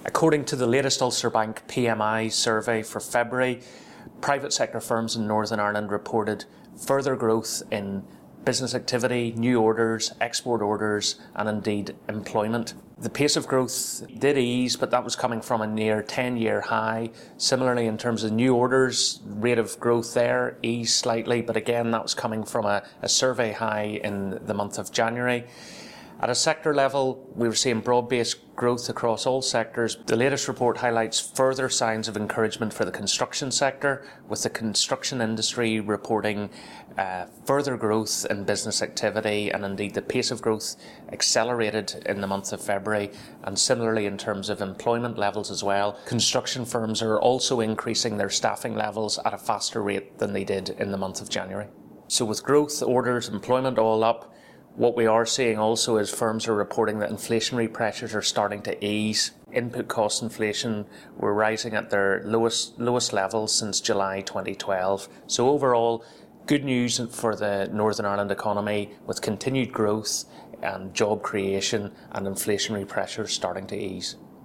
According to the latest Ulster Bank PMI survey for February, private sector firms in Northern Ireland reported further growth in business activity, new orders, export orders, and indeed employment. The pace of growth did ease, but that was coming from a near 10-year high. Similarly, in terms of new orders, rate of growth there eased slightly, but again, that was coming from a survey high in the month of January. At a sector level, we were seeing broad-based growth across all sectors. The latest report highlights further signs of encouragement for the construction sector, with the construction industry reporting further growth in business activity, and indeed the pace of growth accelerated in the month of February, and similarly in terms of employment levels as well. Construction firms are also increasing their staffing levels at a faster rate than they did in the month of January. So with growth, orders, employment all up, what we are seeing also is firms are reporting that inflationary pressures are starting to ease. Input cost inflation were rising at their lowest levels since July 2012. So overall, good news for the Northern Ireland economy, with continued growth and job creation and inflationary pressures starting to ease.